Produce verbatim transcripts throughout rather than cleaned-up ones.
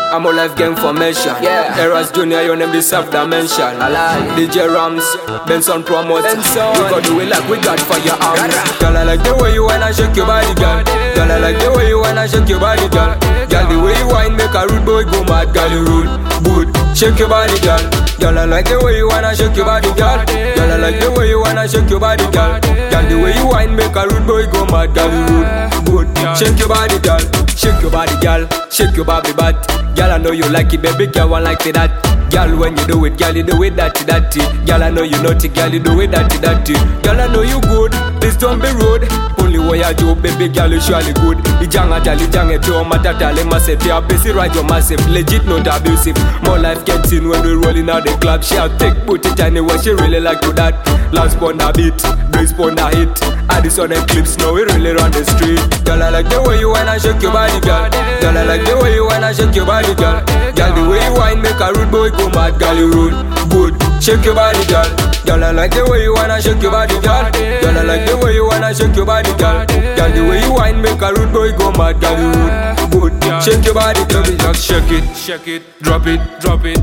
I'm a life game formation. Yeah. Eras Junior, your name deserve dimension. Alive. D J Rams, Benson promote. Benson. We got do it like we got for your arms. Girl, I like the way you wanna shake your body, girl. Girl, I like the way you wanna shake your body, girl. Girl, the way you whine make a rude boy go mad. Girl, you rude, good. Shake your body, girl. Girl, I like the way you wanna shake your body, girl. Girl, I like the way you wanna shake your body, girl. Girl, the way you whine make a rude boy go mad. Girl, you rude, good. Shake your body, girl. Shake your body, girl. Shake your body, butt. Girl, I know you like it, baby. Girl, I like it that. Girl, when you do it, girl, you do it dirty, dirty. Girl, I know you naughty, girl, you do it dirty, dirty. Girl, I know you good. This don't be rude. Only way I do, baby, girl, you surely good. The janga jolly janga pure matter tale massive. Yeah, busy right or massive, legit not abusive. More life gets in when we rolling out the club. She out take put it anywhere. She really like to that. Last one a beat, brace one a hit. Addison and clips, now we really run the street. Girl, I like the way you wanna shake your body, girl. Girl, I like the way you wanna shake your body, girl. Girl, the way you whine make a rude boy go mad. Girl, you rude, good. Shake your body, girl. Girl, I like the way you wanna shake your body, girl. Girl, I like the way you wanna shake your body, girl. Girl, the way you whine make a rude boy go mad. Girl, you rude, good. Shake your body, girl. Just shake it, shake it, drop it, drop it.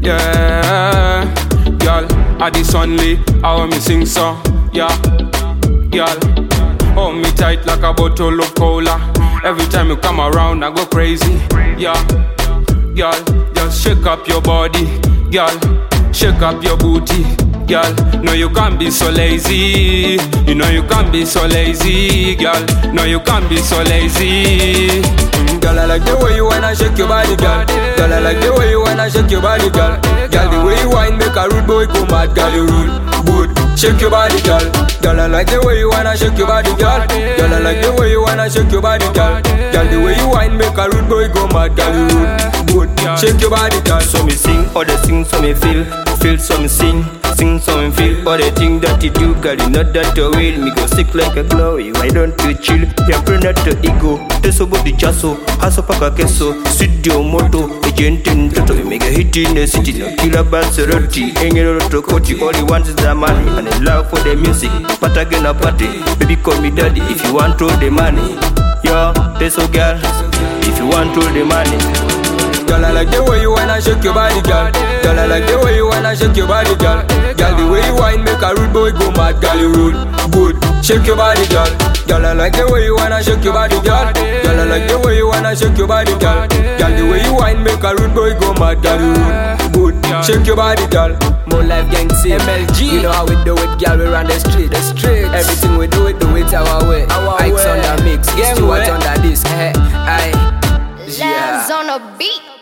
Yeah, girl, Addison Lee, I want me sing so. Yeah, girl, hold me tight like a bottle of cola. Every time you come around, I go crazy. Yeah, girl, just shake up your body. Girl, shake up your booty. Girl, no you can't be so lazy. You know you can't be so lazy. Girl, no you can't be so lazy. Mm, girl, I like the way you wanna shake your body, girl. Girl, I like the way you wanna shake your body, girl. Girl, the way you whine make a rude boy go mad. Girl, you rude, good. Shake your body, girl. Girl, I like the way you wanna shake your body, girl. Girl, I like the way you wanna shake your body, girl. Girl, the way you whine make a rude boy go mad. Girl, you rude, good. Shake your body, girl. So me sing, or they sing, so me feel. Feel, so me sing. Sing, so me feel. All the thing that you do, girl, you know that you will. Me go sick like a glory. Why don't you chill? Yeah, bring out the ego. Teso body chaso. Haso paka keso. Studio moto. Agent in toto. We make a hit in the city. No killer bad sorority. Ain't no to coach. All he wants is the money. And the love for the music. But again a party. Baby call me daddy if you want all the money. Yo, teso girl. If you want all the money. Girl, I like the way you wanna shake your body, girl. Girl, I like the way you wanna shake your body, girl. Girl, the way you whine make a rude boy go mad. Girl, you rude, good. Shake your body, girl. Girl, I like the way you wanna shake your body, girl. Girl, I like the way you wanna shake your body, girl. Girl, the way you whine make a rude boy go mad. Girl, you rude, good. Shake your body, girl. More life gang C M L G. You know how we do it, girl. We run the street, the street. Everything we do, it do it our way. Our Ike's on the mix, Stuart on the disc. Hey, aye. Labs on a beat.